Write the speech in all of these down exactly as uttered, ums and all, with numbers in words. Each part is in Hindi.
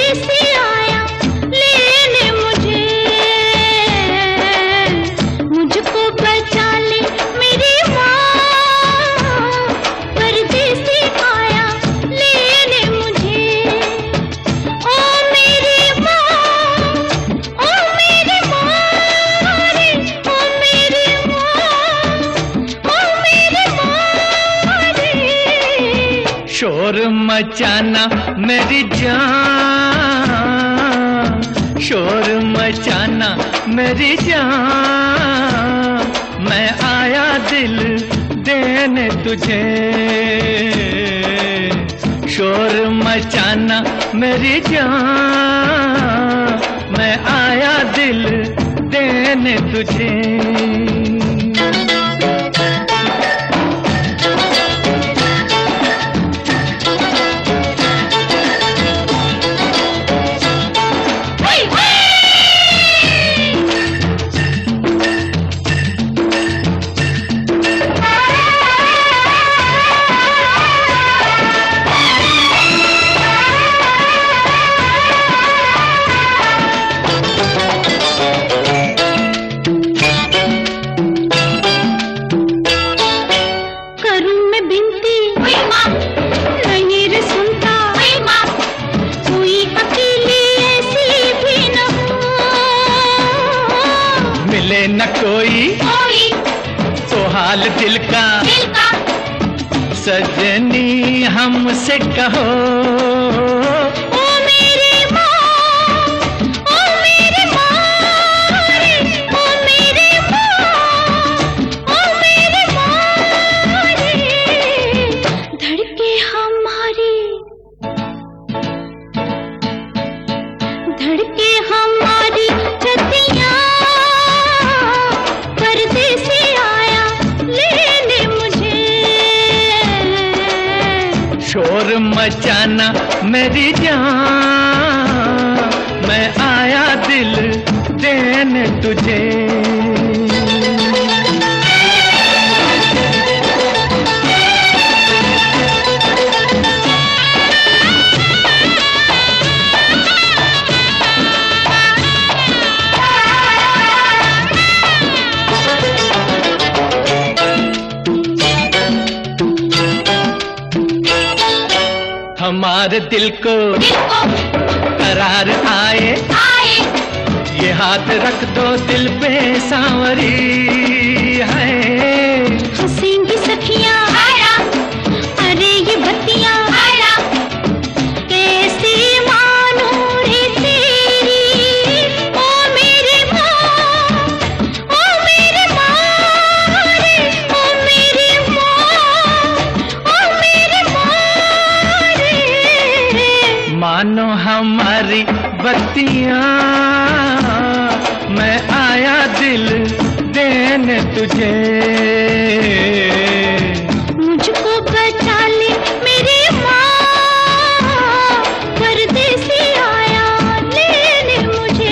परदेसी आया लेने मुझे, मुझको बचा ले मेरी माँ। परदेसी आया लेने मुझे, ओ मेरी माँ, ओ मेरी माँ रे, ओ मेरी माँ, ओ मेरी माँ रे। शोर मचाना मेरी जान, शोर मचाना मेरी जान, मैं आया दिल देने तुझे। शोर मचाना मेरी जान, मैं आया दिल देने तुझे। मिले न कोई, कोई तो हाल दिल का, दिल का सजनी हमसे कहो। ओ मेरी माँ, ओ मेरी माँ रे, ओ मेरी माँ, ओ मेरी माँ रे। धड़के हमारी, धड़के हमारी छतियाँ, परदेसी आया लेने मुझे। शोर मचाना मेरी जान, मैं आया दिल देने तुझे। हमारे दिल को करार आए, आए ये हाथ रख दो दिल पे सांवरी है। हंसेंगी सखियाँ अरे ये बत्तियाँ, कैसी मानूं रे तेरी। ओ मेरी माँ, ओ मेरी माँ रे, ओ मेरी माँ, ओ मेरी माँ रे। मानो हमारी बत्तियाँ, मैं आया दिल देने तुझे। मुझको बचा ले मेरी माँ, परदेसी आया लेने मुझे।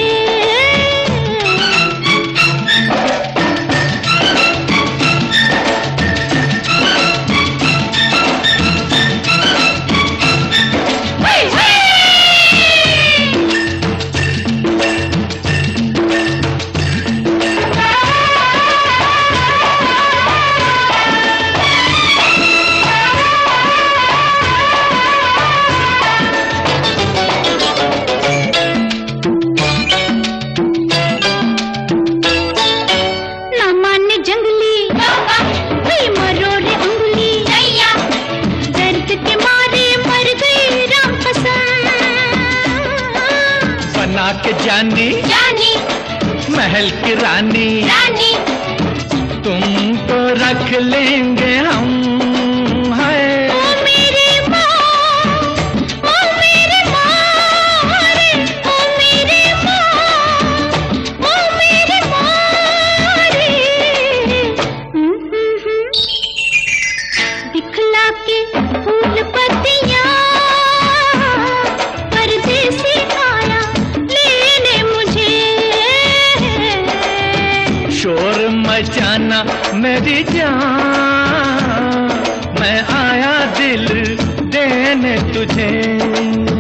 बना के जानी, जानी महल की रानी, रानी तुमको रख लेंगे हम। है ओ मेरी माँ, ओ मेरी माँ रे, ओ मेरी माँ, ओ मेरी माँ रे। दिखला के फूल पत्तियाँ, परदेसी आया लेने मुझे। शोर मचाना मेरी जान, मैं आया दिल देने तुझे।